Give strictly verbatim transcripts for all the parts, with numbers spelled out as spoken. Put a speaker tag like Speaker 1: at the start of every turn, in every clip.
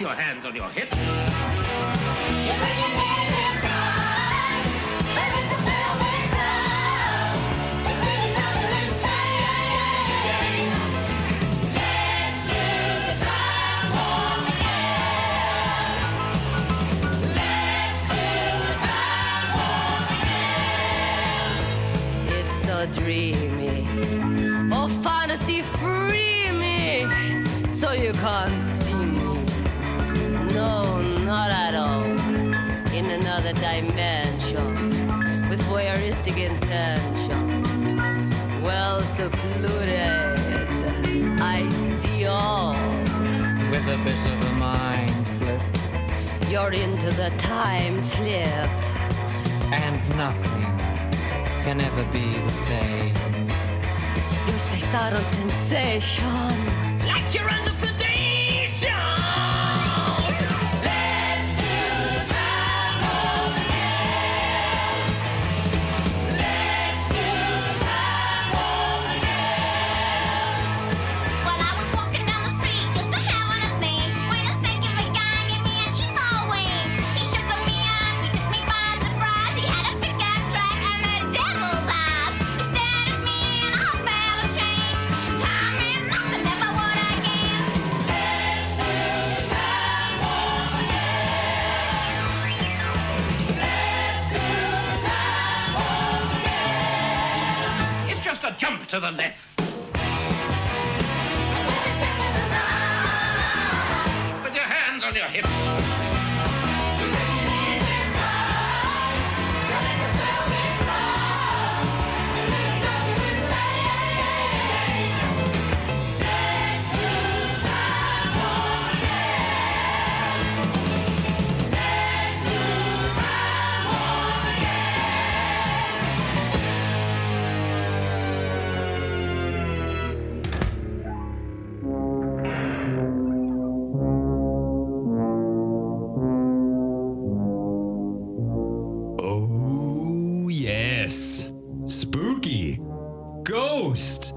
Speaker 1: your hands on your hips.
Speaker 2: Dreamy, oh fantasy free me, so you can't see me, no, not at all, in another dimension, with voyeuristic intention, well secluded, I see all,
Speaker 3: with a bit of a mind flip,
Speaker 2: you're into the time slip,
Speaker 3: and nothing can ever be the same.
Speaker 2: You're spaced out on sensation,
Speaker 3: like you're under sedation.
Speaker 2: Let's do time warp again. Let's do time warp again.
Speaker 4: Well, I was walking down the street just to having a thing, when a stinking big guy gave me an evil wink. He shook me up, he took me by surprise. He had a pickup truck and a devil's eyes. He stared at me and I felt a change. Time and nothing ever would again.
Speaker 2: Let's do time warp again. Let's do time warp again.
Speaker 1: It's just a jump to the left. With your hands on your hips.
Speaker 5: Oh, yes. Spooky. Ghost.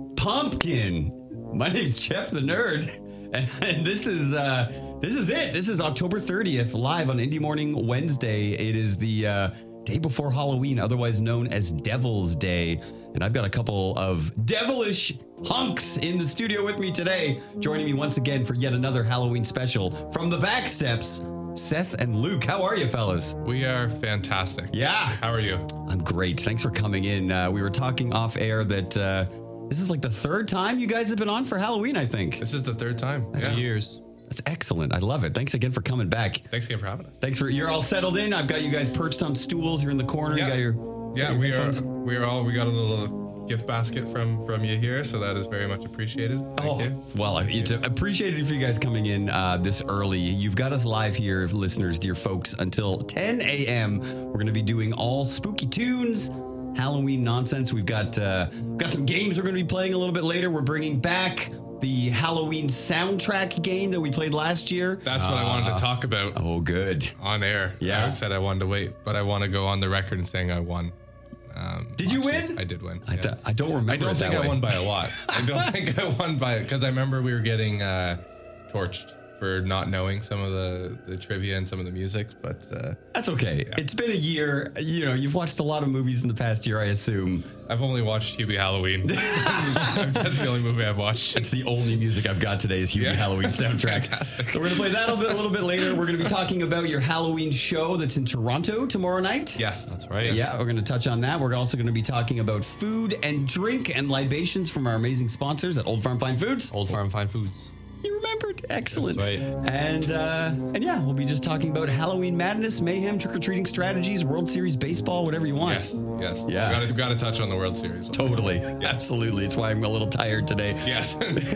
Speaker 5: Pumpkin. My name's Jeff the Nerd. And, and this is uh, this is it. This is October thirtieth, live on Indie Morning Wednesday. It is the uh, day before Halloween, otherwise known as Devil's Day. And I've got a couple of devilish hunks in the studio with me today, joining me once again for yet another Halloween special from the back steps. Seth and Luke, how are you, fellas?
Speaker 6: We are fantastic.
Speaker 5: Yeah.
Speaker 6: How are you?
Speaker 5: I'm great. Thanks for coming in. Uh, we were talking off air that uh, this is like the third time you guys have been on for Halloween, I think.
Speaker 6: This is the third time.
Speaker 5: That's
Speaker 6: yeah.
Speaker 5: years. That's excellent. I love it. Thanks again for coming back.
Speaker 6: Thanks again for having us.
Speaker 5: Thanks for, you're all settled in. I've got you guys perched on stools. You're in the corner.
Speaker 6: Yeah.
Speaker 5: You got your,
Speaker 6: Yeah,
Speaker 5: your
Speaker 6: we
Speaker 5: headphones.
Speaker 6: are. We are all. We got a little gift basket from from you here, so that is very much appreciated. Thank
Speaker 5: Oh,
Speaker 6: you.
Speaker 5: well,
Speaker 6: Thank
Speaker 5: it's
Speaker 6: you.
Speaker 5: appreciated for you guys coming in uh, this early. You've got us live here, listeners, dear folks, until ten a.m. We're going to be doing all spooky tunes, Halloween nonsense. We've got uh, got some games we're going to be playing a little bit later. We're bringing back the Halloween soundtrack game that we played last year.
Speaker 6: That's what I wanted to talk about
Speaker 5: Oh, good.
Speaker 6: on air.
Speaker 5: Yeah.
Speaker 6: I said I wanted to wait, but I want to go on the record and saying I won. Um,
Speaker 5: Did you
Speaker 6: last year.
Speaker 5: win?
Speaker 6: I did win.
Speaker 5: I,
Speaker 6: yeah.
Speaker 5: th- I don't remember
Speaker 6: I don't
Speaker 5: it
Speaker 6: think
Speaker 5: that
Speaker 6: I
Speaker 5: way.
Speaker 6: won by a lot. I don't think I won by because I remember we were getting uh, torched for not knowing some of the, the trivia and some of the music, but uh,
Speaker 5: That's okay. It's been a year. You know, you've watched a lot of movies in the past year, I assume.
Speaker 6: I've only watched Hubie Halloween. That's the only movie I've watched.
Speaker 5: That's the only music I've got today is Hubie
Speaker 6: Yeah.
Speaker 5: Halloween soundtrack.
Speaker 6: Fantastic.
Speaker 5: So we're going to play that a, bit, a little bit later. We're going to be talking about your Halloween show that's in Toronto tomorrow night.
Speaker 6: Yes, that's right.
Speaker 5: Yeah, we're going to touch on that. We're also going to be talking about food and drink and libations from our amazing sponsors at Old Farm Fine Foods.
Speaker 7: Old Farm Fine Foods.
Speaker 5: You remembered. Excellent.
Speaker 7: That's right.
Speaker 5: And uh, and yeah, we'll be just talking about Halloween madness, mayhem, trick-or-treating strategies, World Series baseball, whatever you want.
Speaker 6: Yes, yes.
Speaker 5: Yeah.
Speaker 6: We gotta, we gotta touch on the World Series.
Speaker 5: Totally. Absolutely. It's why I'm a little tired today.
Speaker 6: Yes.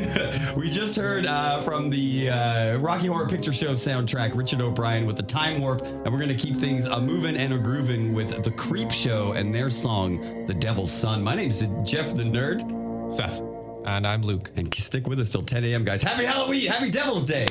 Speaker 5: We just heard uh, from the uh, Rocky Horror Picture Show soundtrack, Richard O'Brien with the Time Warp, and we're going to keep things a moving and a grooving with the Creep Show and their song, The Devil's Son. My name's Jeff the Nerd.
Speaker 6: Seth.
Speaker 7: And I'm Luke.
Speaker 5: And stick with us till ten a.m., guys. Happy Halloween! Happy Devil's Day!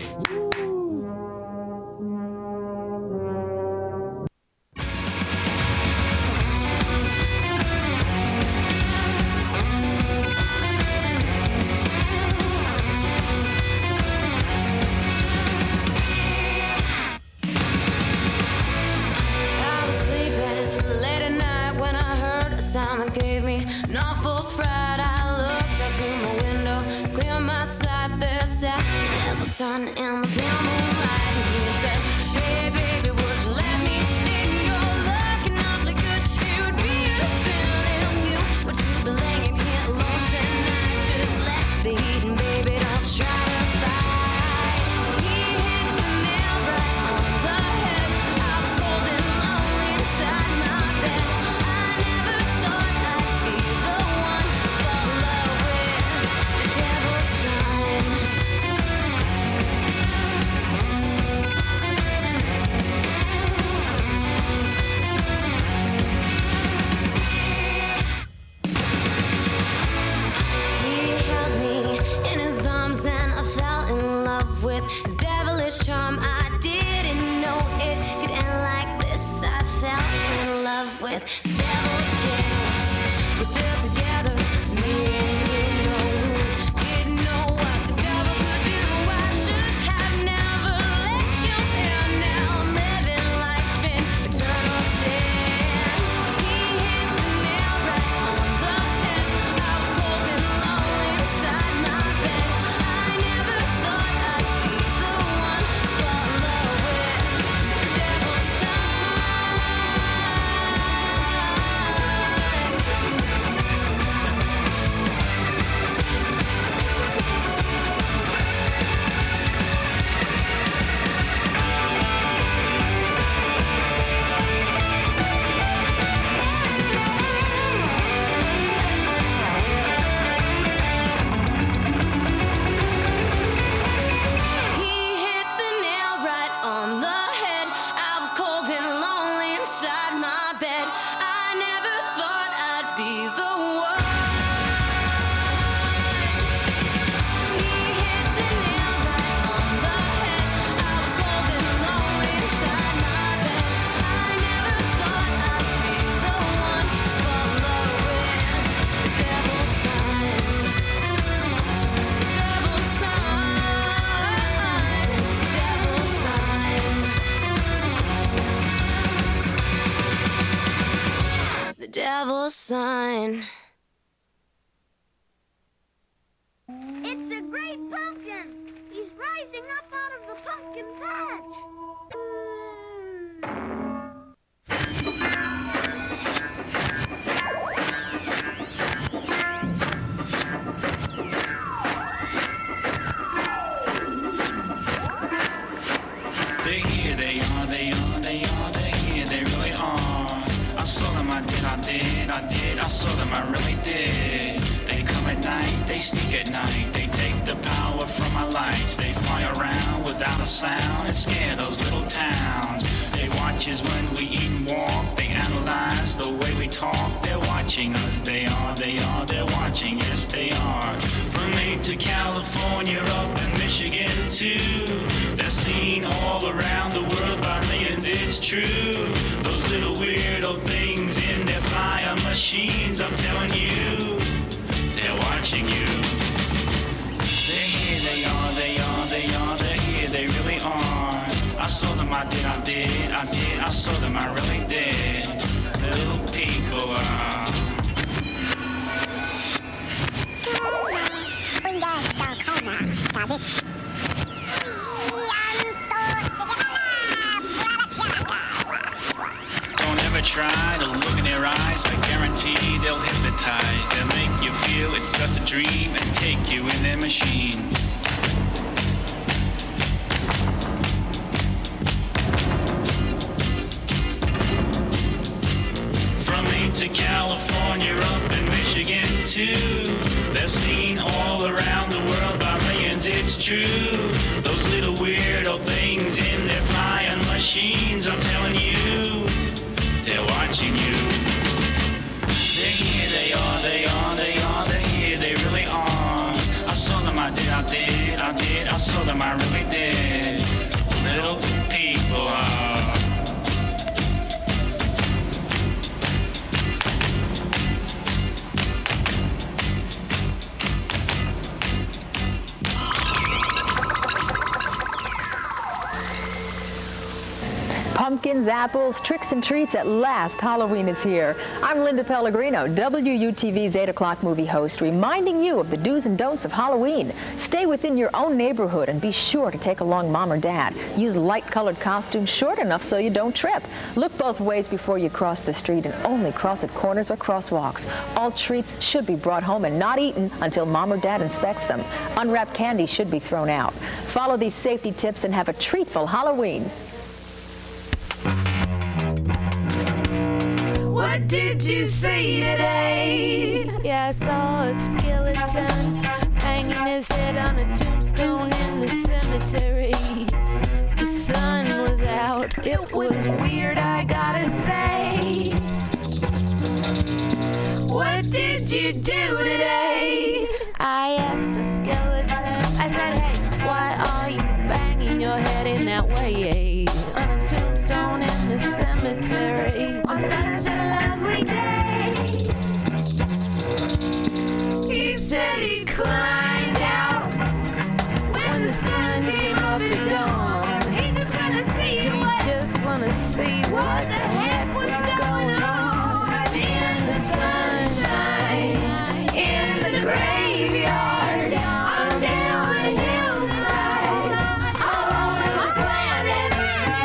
Speaker 2: gave me an awful fright. I looked out to my window, clear my sight. There sat the devil's son in the pale moonlight. And he said, hey baby, would you let me in? You're looking awfully good. It would be a sin if you were to be laying here alone tonight. Just let the heat and baby, don't try to fight. He hit the nail right on the head. I was cold and lonely inside my bed. I never thought I'd be the one to fall in love with the devil's son. He held me in his arms and I fell in love with his devilish charm. I didn't know it could end like this. I fell in love with the devil's kiss. We're still together, me and you know who didn't know what the devil could do. I should have never let you in. Now I'm living life in eternal sin. He hit the nail right on the head. I was cold and lonely inside my bed. I never thought I'd be the one to fall in love with the devil's son. He hit the nail right on the head. I was cold and lonely inside my bed. I never thought I'd be the one. He hit the nail right on the head. I was cold and lonely inside my bed. I never thought I'd be the one to fall in love with the devil's son. The devil's son. Devil's son. The devil's son.
Speaker 4: It's a great pumpkin. He's rising up out of the pumpkin patch.
Speaker 1: They're here, they are, they are, they are, they're here, they really are. I saw them, I did, I did, I did, I saw them, I really did. They come at night, they sneak at night, they take the power from our lights. They fly around without a sound and scare those little towns. They watch us when we eat and walk, they analyze the way we talk. They're watching us, they are, they are, they're watching, yes they are. From Maine to California, up in Michigan too. They're seen all around the world by millions, it's true. Those little weirdo things in their fire machines, I'm telling you, they're watching you. They're here, they are, they are, they are, they're here, they really are. I saw them, I did, I did, I did, I saw them, I really did. Little people are. Don't ever try to look in their eyes. I guarantee they'll hypnotize. They'll make you feel it's just a dream and take you in their machine. From Maine to California, up in Michigan too. They're seen all around the world by millions, it's true. Those little weirdo things in their flying machines, I'm telling you, they're watching you. They're here, they are, they are, they are, they're here, they really are. I saw them, I did, I did, I did, I saw them, I really did. Little people are.
Speaker 8: Pumpkins, apples, tricks and treats. At last, Halloween is here. I'm Linda Pellegrino, W U T V's eight o'clock movie host, reminding you of the do's and don'ts of Halloween. Stay within your own neighborhood and be sure to take along mom or dad. Use light-colored costumes short enough so you don't trip. Look both ways before you cross the street and only cross at corners or crosswalks. All treats should be brought home and not eaten until mom or dad inspects them. Unwrapped candy should be thrown out. Follow these safety tips and have a treatful Halloween.
Speaker 9: What did you see today? Yeah, I saw a skeleton hanging his head on a tombstone in the cemetery. The sun was out. It was weird, I gotta say. What did you do today? I asked a skeleton. I said, hey, why are you banging your head in that way? On a tombstone in the cemetery on such a lovely day. He said he climbed out when the sun came up at dawn. He just wanna see what, just wanna see what the heck was going on. In the sunshine, in the graveyard, on down the hillside, all over my planet.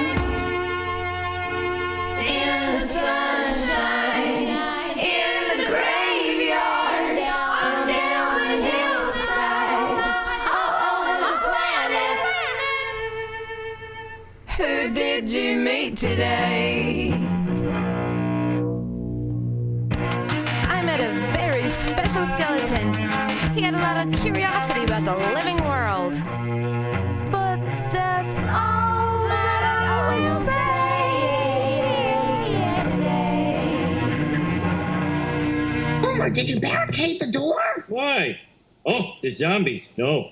Speaker 9: In the sunshine, in the graveyard, on down the hillside, all over my planet. Who did you meet today? I met a very special skeleton. He had a lot of curiosity about the living world. But that's all that I will say today.
Speaker 10: Boomer, did you barricade the door?
Speaker 11: Why? Oh, the zombies. No.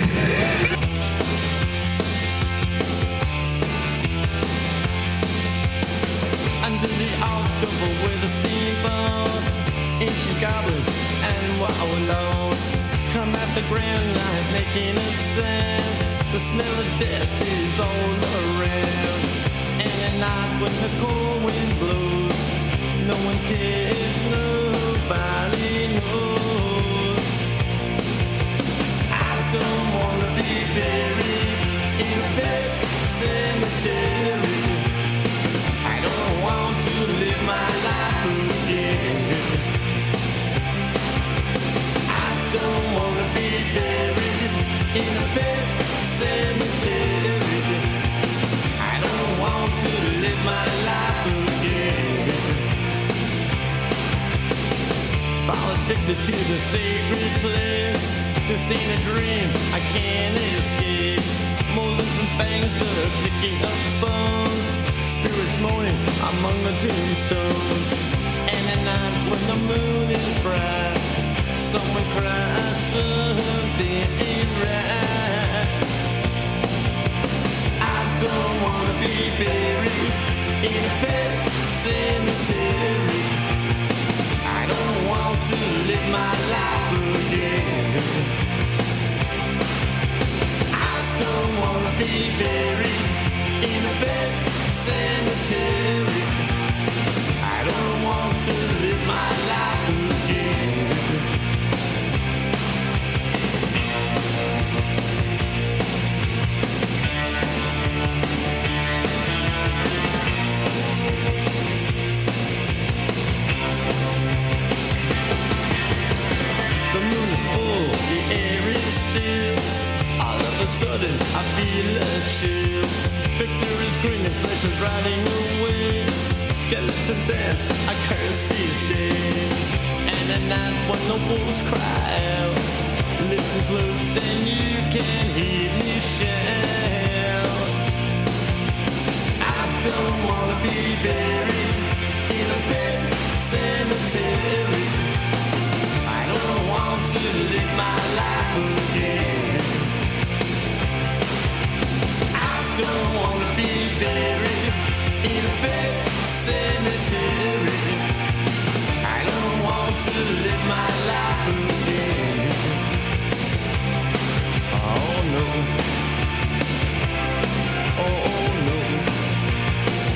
Speaker 12: Under the October with the steamboats, ancient goblins and wallows come at the grand light making a sound. The smell of death is all around. And at night when the cold wind blows, no one cares, nobody knows. I don't wanna be buried in a pet cemetery. I don't want to live my life again. I don't wanna be buried in a pet cemetery. I don't want to live my life again. Fall addicted to the sacred place. This ain't a dream, I can't escape. Molars and fangs that are picking up bones. Spirits moaning among the tombstones. And at night when the moon is bright, someone cries something ain't right. I don't wanna be buried in a pet cemetery. I don't want to live my life again. I don't wanna be buried in a pet cemetery. I don't want to live my life again. The moon is full, the air is still. All of a sudden I feel a chill. Victor is grinning, flesh is riding away. Skeleton dance, I curse these days. And at night when the wolves cry out, listen close and you can hear me shout. I don't wanna be buried in a pet cemetery. I don't want to live my life again. I don't wanna be buried in a pet cemetery. I don't want to live my life again. Oh no. Oh no.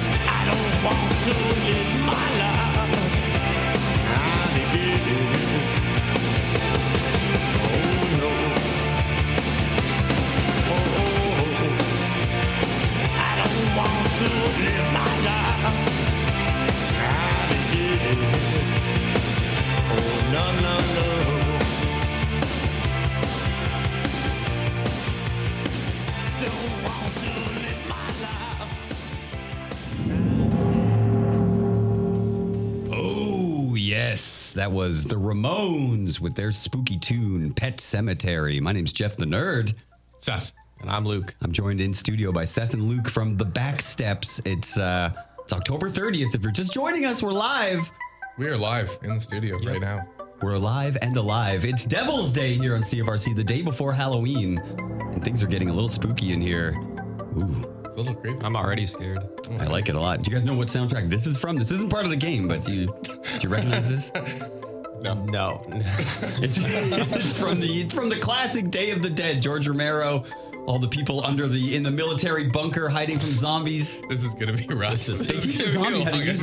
Speaker 5: Yes, that was the Ramones with their spooky tune, Pet Cemetery. My name's Jeff the Nerd.
Speaker 6: Seth.
Speaker 7: And I'm Luke.
Speaker 5: I'm joined in studio by Seth and Luke from The Back Steps. It's uh, it's October thirtieth. If you're just joining us, we're live.
Speaker 6: We are live in the studio yep. right now.
Speaker 5: We're alive and alive. It's Devil's Day here on C F R C, the day before Halloween. And things are getting a little spooky in here. Ooh.
Speaker 6: A little creepy.
Speaker 7: I'm already scared.
Speaker 5: I like it a lot. Do you guys know what soundtrack this is from? This isn't part of the game, but do you, do you recognize this?
Speaker 6: No.
Speaker 7: No.
Speaker 5: it's, it's from the it's from the classic Day of the Dead. George Romero, all the people under the in the military bunker hiding from zombies.
Speaker 6: This is gonna be rough.
Speaker 5: They teach a zombie how to use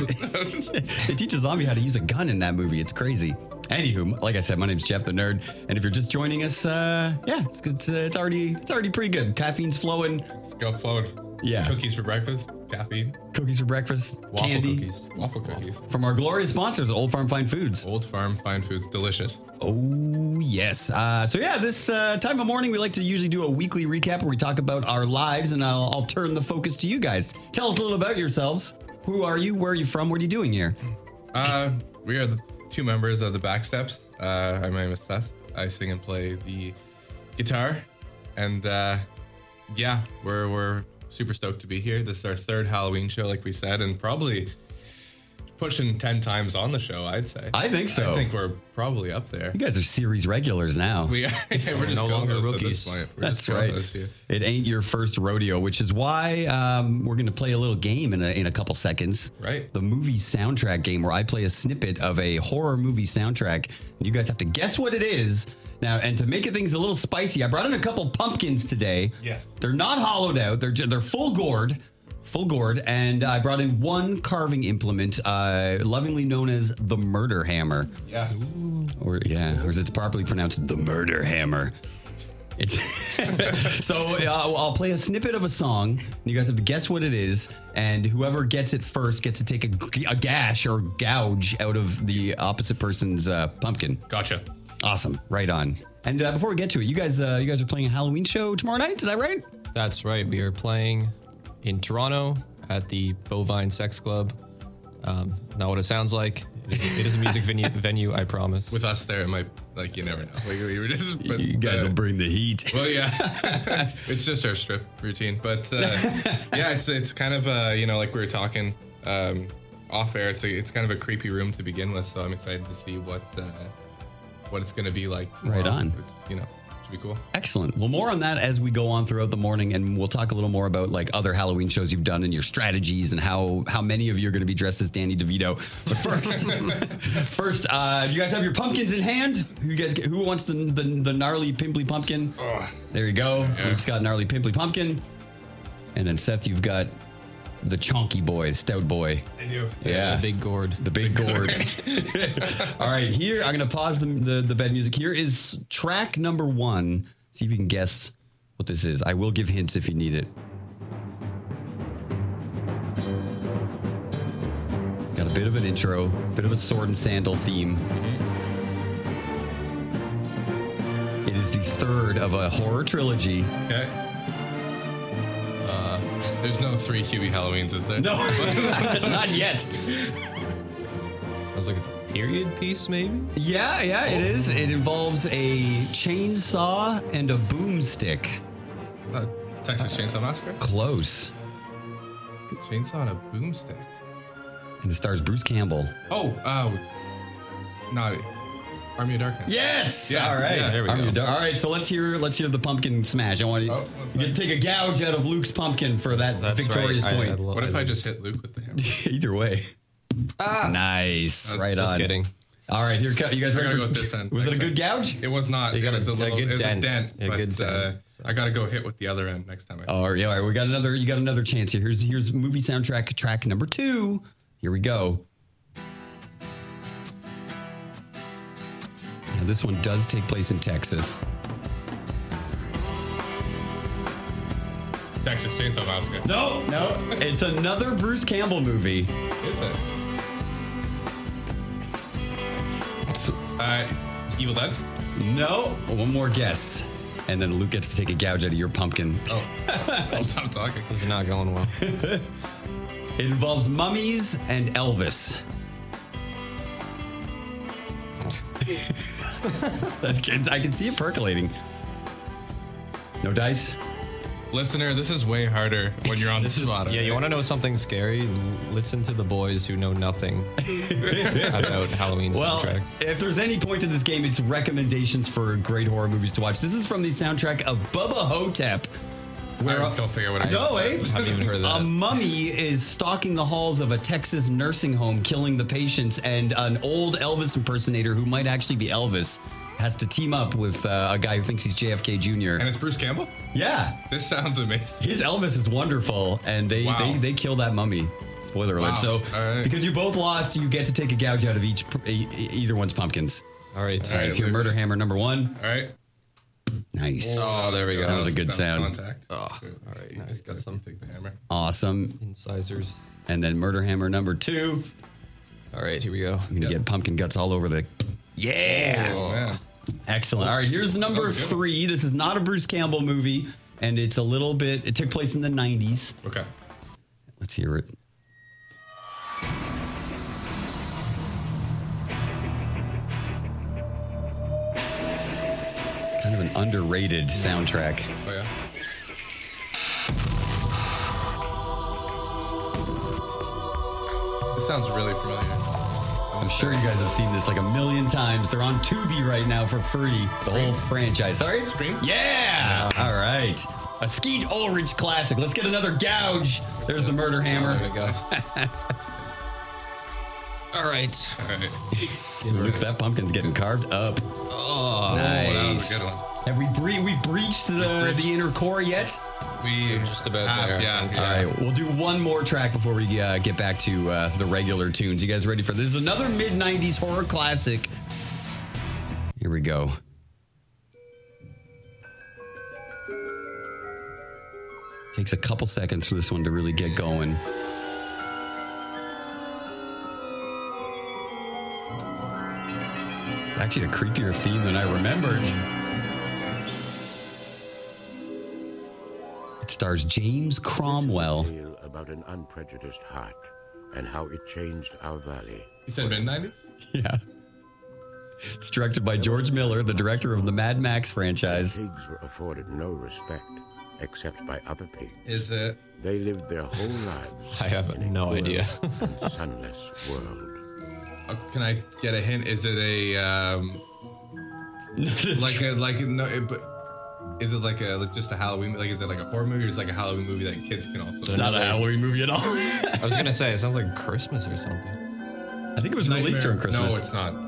Speaker 5: They teach a zombie how to use a gun in that movie. It's crazy. Anywho, like I said, my name's Jeff the Nerd, and if you're just joining us, uh, yeah, it's it's, uh, it's already it's already pretty good. Caffeine's flowing.
Speaker 6: Let's go flowing.
Speaker 5: Yeah.
Speaker 6: Cookies for breakfast, caffeine.
Speaker 5: Cookies for breakfast,
Speaker 6: waffle
Speaker 5: candy.
Speaker 6: cookies, waffle cookies.
Speaker 5: From our glorious sponsors, Old Farm Fine Foods.
Speaker 6: Old Farm Fine Foods, delicious.
Speaker 5: Oh yes. Uh, so yeah, this uh, time of morning we like to usually do a weekly recap where we talk about our lives, and I'll, I'll turn the focus to you guys. Tell us a little about yourselves. Who are you? Where are you from? What are you doing here?
Speaker 6: Uh, we are the two members of the Back Steps. Uh, my name is Seth. I sing and play the guitar, and uh, yeah, we're we're. super stoked to be here. This is our third Halloween show, like we said, and probably pushing ten times on the show, I'd say.
Speaker 5: I think so.
Speaker 6: I think we're probably up there.
Speaker 5: You guys are series regulars now.
Speaker 6: We are. Yeah, we're just
Speaker 7: no longer rookies.
Speaker 6: We're
Speaker 5: That's
Speaker 6: just
Speaker 5: right. It ain't your first rodeo, which is why um, we're going to play a little game in a, in a couple seconds.
Speaker 6: Right.
Speaker 5: The movie soundtrack game, where I play a snippet of a horror movie soundtrack. You guys have to guess what it is. Now, and to make it things a little spicy, I brought in a couple pumpkins today.
Speaker 6: Yes.
Speaker 5: They're not hollowed out. They're they're full gourd, full gourd, and I brought in one carving implement, uh, lovingly known as the murder hammer.
Speaker 6: Yes.
Speaker 5: Or yeah, or as it's properly pronounced, the murder hammer. It's so uh, I'll play a snippet of a song. And you guys have to guess what it is, and whoever gets it first gets to take a, a gash or gouge out of the opposite person's uh, pumpkin.
Speaker 6: Gotcha.
Speaker 5: Awesome. Right on. And uh, before we get to it, you guys uh, you guys are playing a Halloween show tomorrow night. Is that right?
Speaker 7: That's right. We are playing in Toronto at the Bovine Sex Club. Um, not what it sounds like. It is, it is a music venue, venue, I promise.
Speaker 6: With us there, it might, like, you never know. Like, we were just, but,
Speaker 5: you guys
Speaker 6: uh,
Speaker 5: will bring the heat.
Speaker 6: Well, yeah. It's just our strip routine. But, uh, yeah, it's it's kind of, uh, you know, like we were talking um, off air, it's, a, it's kind of a creepy room to begin with. So I'm excited to see what... Uh, what it's going to be like tomorrow.
Speaker 5: Right on.
Speaker 6: It's, you know, should be cool.
Speaker 5: Excellent. Well, more on that as we go on throughout the morning, and we'll talk a little more about like other Halloween shows you've done and your strategies and how how many of you are going to be dressed as Danny DeVito. But first, first, uh, do you guys have your pumpkins in hand? Who you guys get, who wants the, the the gnarly pimply pumpkin?
Speaker 6: Oh.
Speaker 5: There you go.
Speaker 6: Yeah.
Speaker 5: Luke's got gnarly pimply pumpkin, and then Seth, you've got the chonky boy, stout boy.
Speaker 6: I do.
Speaker 5: Yeah.
Speaker 7: The big gourd.
Speaker 5: The big gourd. All right, here, I'm going to pause the, the, the bed music. Here is track number one. See if you can guess what this is. I will give hints if you need it. It's got a bit of an intro, bit of a sword and sandal theme. Mm-hmm. It is the third of a horror trilogy.
Speaker 6: Okay. There's no three Q B Halloweens, is there?
Speaker 5: No, not yet.
Speaker 7: Sounds like it's a period piece, maybe?
Speaker 5: Yeah, yeah, it is. It involves a chainsaw and a boomstick.
Speaker 6: Uh, Texas Chainsaw Massacre?
Speaker 5: Close.
Speaker 6: Chainsaw and a boomstick.
Speaker 5: And it stars Bruce Campbell.
Speaker 6: Oh, uh, not Army of Darkness.
Speaker 5: Yes.
Speaker 6: Yeah.
Speaker 5: All right.
Speaker 6: Yeah, there we
Speaker 5: Army
Speaker 6: go.
Speaker 5: of Dar- All right. So let's hear let's hear the pumpkin smash. I want you,
Speaker 6: Oh,
Speaker 5: you get to take a gouge out of Luke's pumpkin for that
Speaker 7: That's
Speaker 5: victorious
Speaker 7: right. I-
Speaker 5: point.
Speaker 7: I'd lo-
Speaker 6: What if
Speaker 7: I'd-
Speaker 6: I just hit Luke with the hammer?
Speaker 5: Either way. Ah. Nice.
Speaker 6: That's-
Speaker 5: Right
Speaker 7: Just
Speaker 5: on.
Speaker 7: kidding.
Speaker 5: All right. Here, co- you guys
Speaker 6: We're
Speaker 5: ready?
Speaker 6: gonna
Speaker 5: for-
Speaker 6: go with this end.
Speaker 5: Was it a
Speaker 6: next
Speaker 5: good
Speaker 6: time.
Speaker 5: gouge?
Speaker 6: It was not.
Speaker 7: You got
Speaker 6: it was
Speaker 7: a-
Speaker 6: a
Speaker 7: a
Speaker 6: little.
Speaker 7: good
Speaker 6: it was
Speaker 7: dent.
Speaker 6: a dent.
Speaker 7: A
Speaker 6: but,
Speaker 7: good dent.
Speaker 6: Uh,
Speaker 7: So-
Speaker 6: I got to go hit with the other end next time. I
Speaker 5: Oh, yeah. All right. We got another. You got another chance here. Here's here's movie soundtrack track number two. Here we go. Now, this one does take place in Texas.
Speaker 6: Texas Chainsaw Massacre.
Speaker 5: No, no. It's another Bruce Campbell movie.
Speaker 6: Is it? Uh, Evil Dead?
Speaker 5: No. One more guess. And then Luke gets to take a gouge out of your pumpkin.
Speaker 6: Oh, I'll stop talking.
Speaker 7: This is not going well.
Speaker 5: It involves mummies and Elvis. That's good. I can see it percolating. No dice?
Speaker 6: Listener, this is way harder when you're on the spot.
Speaker 7: Yeah, you want to know something scary? L- Listen to the boys who know nothing about Halloween
Speaker 5: Well,
Speaker 7: soundtrack.
Speaker 5: if there's any point to this game, it's recommendations for great horror movies to watch. This is from the soundtrack of Bubba Hotep.
Speaker 6: I don't think I would have.
Speaker 5: No, eh?
Speaker 7: I haven't even heard of that.
Speaker 5: A mummy is stalking the halls of a Texas nursing home, killing the patients, and an old Elvis impersonator who might actually be Elvis has to team up with uh, a guy who thinks he's J F K Junior
Speaker 6: And it's Bruce Campbell?
Speaker 5: Yeah.
Speaker 6: This sounds amazing.
Speaker 5: His Elvis is wonderful, and they,
Speaker 6: Wow.
Speaker 5: they, they kill that mummy. Spoiler alert.
Speaker 6: Wow.
Speaker 5: So,
Speaker 6: All right.
Speaker 5: because you both lost, you get to take a gouge out of each e- e- either one's pumpkins.
Speaker 7: All right.
Speaker 5: All right, so your murder hammer number one.
Speaker 6: All right.
Speaker 5: Nice.
Speaker 7: Oh, there we go.
Speaker 5: That was a good
Speaker 6: That was
Speaker 5: sound.
Speaker 6: Contact.
Speaker 7: Oh, all right. Nice. Got some
Speaker 6: Take the hammer.
Speaker 5: Awesome.
Speaker 7: incisors.
Speaker 5: And then murder hammer number two.
Speaker 7: All right, here we go.
Speaker 5: You're gonna get pumpkin guts all over the. Yeah.
Speaker 6: Oh, man.
Speaker 5: Excellent. All right, here's number
Speaker 6: was good.
Speaker 5: three. This is not a Bruce Campbell movie, and it's a little bit. It took place in the nineties.
Speaker 6: Okay.
Speaker 5: Let's hear it. Kind of an underrated soundtrack.
Speaker 6: Oh, yeah. This sounds really familiar.
Speaker 5: I'm sure you guys have seen this like a million times. They're on Tubi right now for free. The whole franchise. Sorry?
Speaker 6: Scream?
Speaker 5: Yeah! All right. A Skeet Ulrich classic. Let's get another gouge. There's the murder hammer.
Speaker 7: There we go. All right.
Speaker 6: All right.
Speaker 5: Luke, that pumpkin's getting carved up.
Speaker 7: Oh,
Speaker 5: Nice.
Speaker 6: that was a good one.
Speaker 5: Have we bre- we breached the,
Speaker 6: breached.
Speaker 5: the inner core yet?
Speaker 6: We
Speaker 7: just about
Speaker 6: have,
Speaker 7: there.
Speaker 6: Yeah.
Speaker 7: Okay.
Speaker 6: yeah.
Speaker 5: All right, we'll do one more track before we uh, get back to uh, the regular tunes. You guys ready for this? This is another mid nineties horror classic. Here we go. Takes a couple seconds for this one to really get going. It's actually a creepier theme than I remembered. It stars James Cromwell.
Speaker 13: Tale about an unprejudiced heart and how it changed our valley.
Speaker 6: You said mid nineties?
Speaker 5: Yeah. It's directed by George Miller, the director of the Mad Max franchise.
Speaker 13: Pigs were afforded no respect except by other pigs.
Speaker 6: Is it?
Speaker 13: They lived their whole lives.
Speaker 7: I have
Speaker 13: in a
Speaker 7: no
Speaker 13: cruel
Speaker 7: idea.
Speaker 13: and sunless world.
Speaker 6: Uh, can I get a hint? Is it a um, like a like a, no? It, but is it like a like just a Halloween? Like is it like a horror movie? Or is it like a Halloween movie that kids can also?
Speaker 5: It's not a Halloween movie at all.
Speaker 7: I was gonna say it sounds like Christmas or something.
Speaker 5: I think it was released during Christmas.
Speaker 6: No, it's not.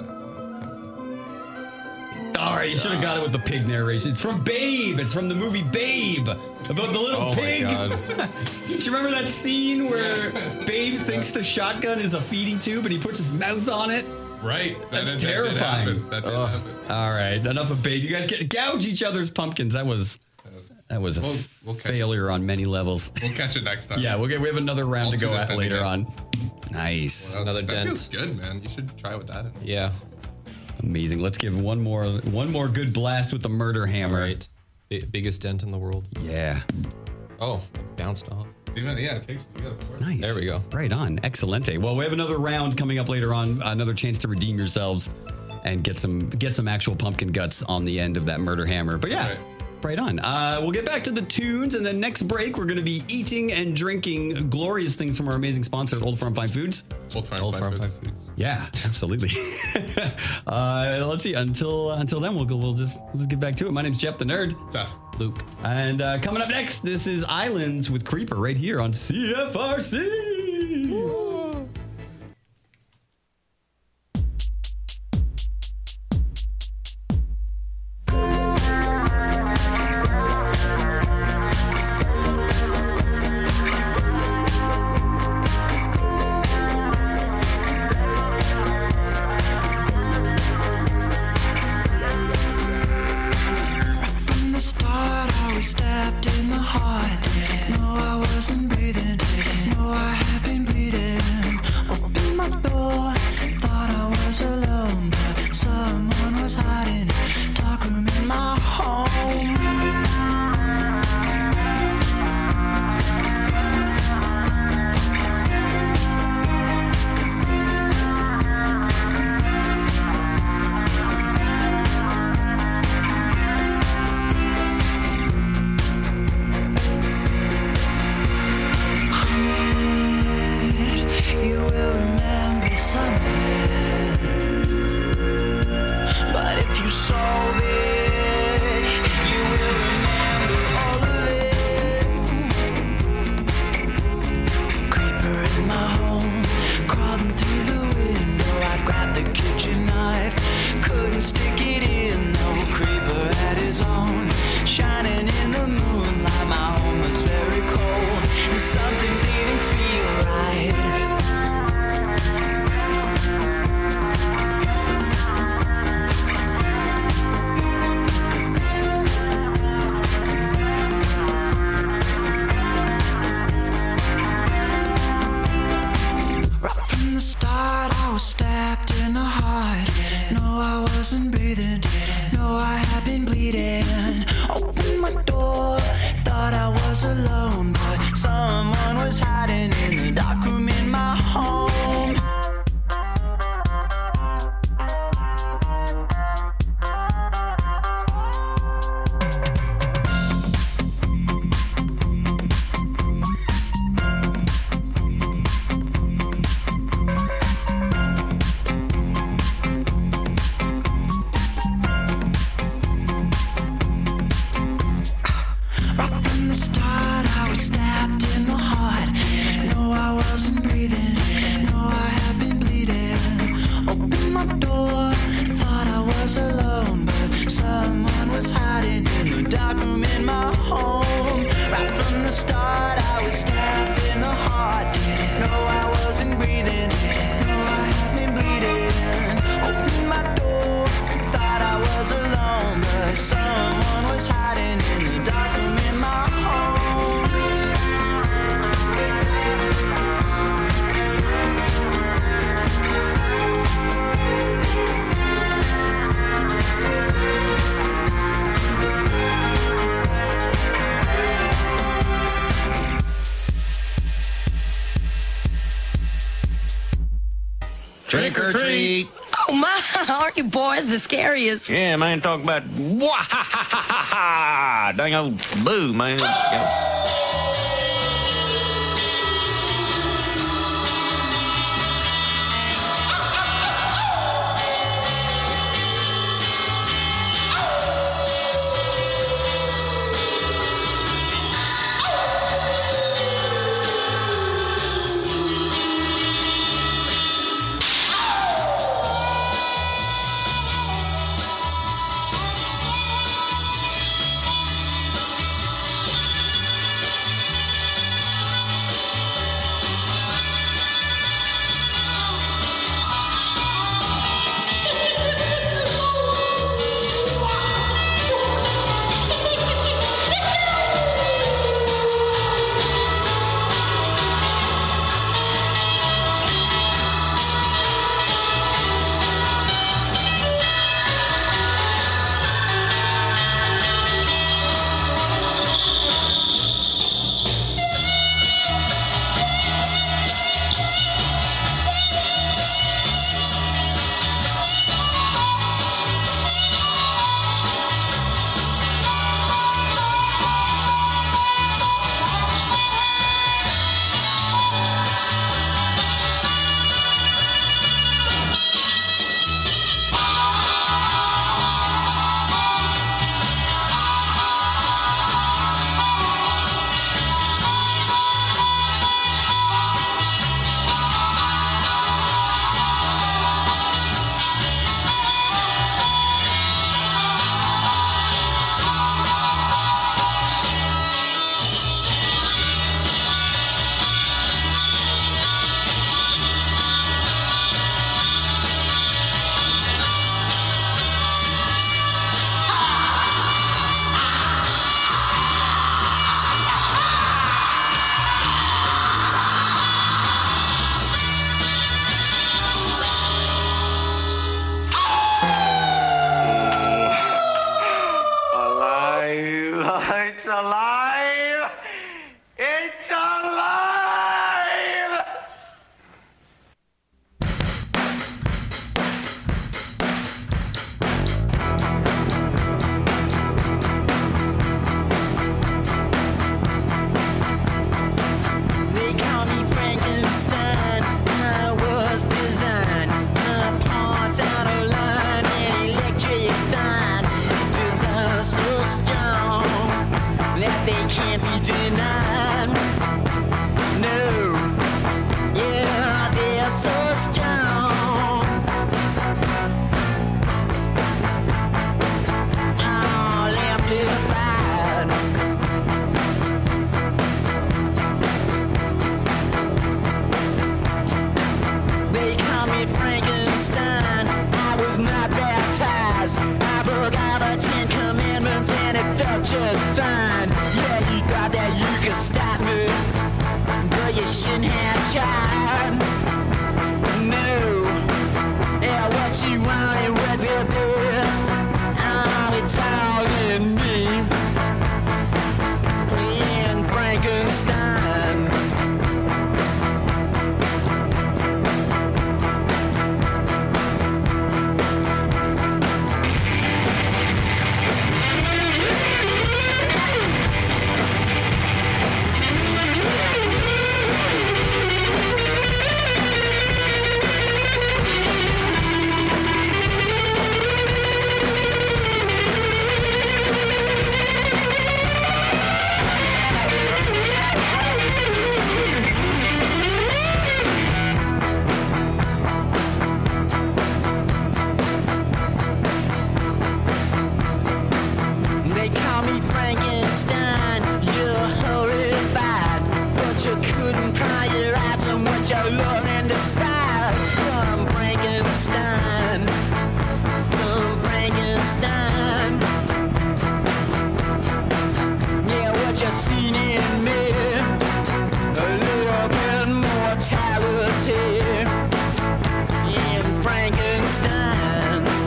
Speaker 5: All right, you should have got it with the pig narration. It's from Babe. It's from the movie Babe about the little
Speaker 7: Oh my
Speaker 5: pig.
Speaker 7: God.
Speaker 5: Do you remember that scene where Babe thinks the shotgun is a feeding tube and he puts his mouth on it?
Speaker 6: Right.
Speaker 5: That's
Speaker 6: That did- that did
Speaker 5: terrifying.
Speaker 6: happen. That did
Speaker 5: Ugh.
Speaker 6: happen.
Speaker 5: All right, enough of Babe. You guys get gouge each other's pumpkins. That was that was a
Speaker 6: We'll- we'll catch
Speaker 5: failure on many levels.
Speaker 6: We'll catch it next time.
Speaker 5: Yeah, we'll get, we have another round
Speaker 6: I'll
Speaker 5: to
Speaker 6: do
Speaker 5: go
Speaker 6: this
Speaker 5: at
Speaker 6: any
Speaker 5: later
Speaker 6: day.
Speaker 5: on. Nice.
Speaker 6: Well,
Speaker 7: Another
Speaker 6: that
Speaker 7: dent.
Speaker 6: feels good, man. You should try with that.
Speaker 7: Yeah.
Speaker 5: Amazing. Let's give one more one more good blast with the murder
Speaker 7: All
Speaker 5: hammer.
Speaker 7: right. B- biggest dent in the world.
Speaker 5: Yeah.
Speaker 7: Oh, it bounced off.
Speaker 6: See, man, yeah, it takes. You gotta force it.
Speaker 5: Nice.
Speaker 7: There we go.
Speaker 5: Right on. Excelente. Well, we have another round coming up later on. Another chance to redeem yourselves and get some get some actual pumpkin guts on the end of that murder hammer. But yeah,
Speaker 6: Right.
Speaker 5: right on. Uh, we'll get back to the tunes, and then next break we're going to be eating and drinking glorious things from our amazing sponsor, Old Farm Fine Foods.
Speaker 6: Old Farm,
Speaker 7: Old
Speaker 6: Fine
Speaker 7: Farm
Speaker 6: Foods.
Speaker 7: Five Foods.
Speaker 5: Yeah, absolutely. uh, let's see. Until until then, we'll go, we'll just we'll just get back to it. My name's Jeff the Nerd.
Speaker 6: Seth.
Speaker 7: Luke.
Speaker 5: And uh, coming up next, this is Islands with Creeper right here on C F R C.
Speaker 14: From the start, I was stabbed in the heart. No, I wasn't breathing. No, I had been bleeding. Opened my door, thought I was alone, but someone was hiding. Dark room in my home. something didn't feel right. Right from the start, I was stabbed in the heart. No, I wasn't breathing. No, I had been bleeding. Opened my door, thought I was alone, but someone was hiding in the dark room in my home. Right from the start, I was stabbed in the heart. No, I wasn't breathing. No, I had been bleeding. Opened my door, thought I was alone, but someone was hiding in the dark room in my home. Right from the start, I was stabbed in the heart. Didn't know I wasn't breathing. No, I had been bleeding. Opened my door, thought I was alone, but someone was hiding in the dark room in my home.
Speaker 15: Trick or treat.
Speaker 10: Oh my, aren't you boys the scariest?
Speaker 15: Yeah, man, talk about wah ha ha ha ha ha. Dang old boo, man. Yeah.
Speaker 14: nothing had tried. No, yeah, what you wanted, red baby. Oh, it's all in me. Playing Frankenstein. They call me Frankenstein, you're horrified, but you couldn't pry your eyes on what you love and despise. From Frankenstein, from Frankenstein. Yeah, what you seen in me, a little bit mortality in Frankenstein.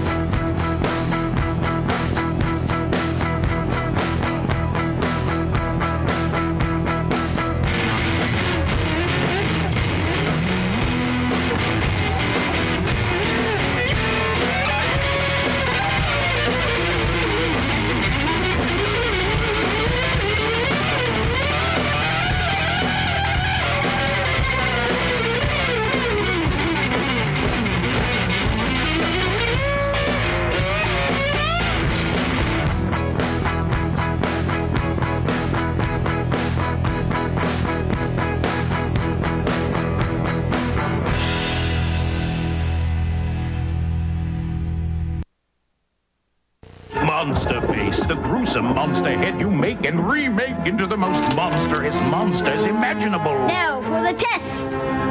Speaker 16: Monster Face, the gruesome monster head you make and remake into the most monstrous monsters imaginable.
Speaker 4: Now for the test.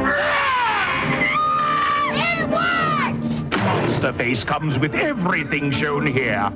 Speaker 4: It works!
Speaker 16: Monster Face comes with everything shown here.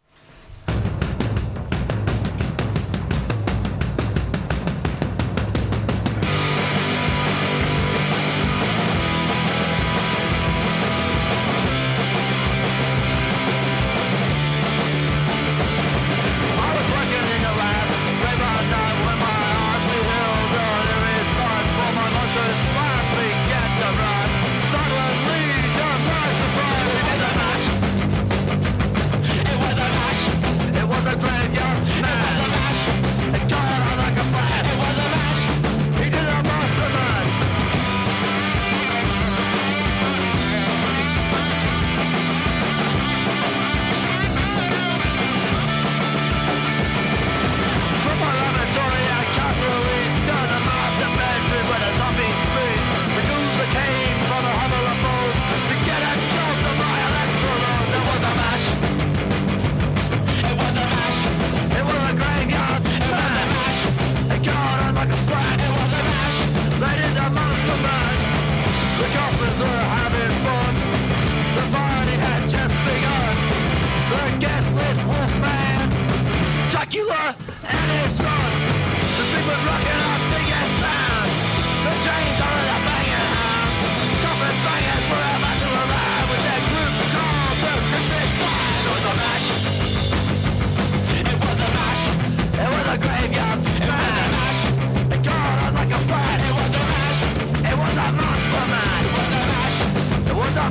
Speaker 14: Dracula and his son. The people rocking up big ass band. The chains are in a banging hand. Coffin bangers were about to arrive with that group called the Christmas Fire. It was a mash. It was a mash. It was a graveyard. It was a mash. It got on like a fire. It was a mash. It was a monster man. It was a mash. It was a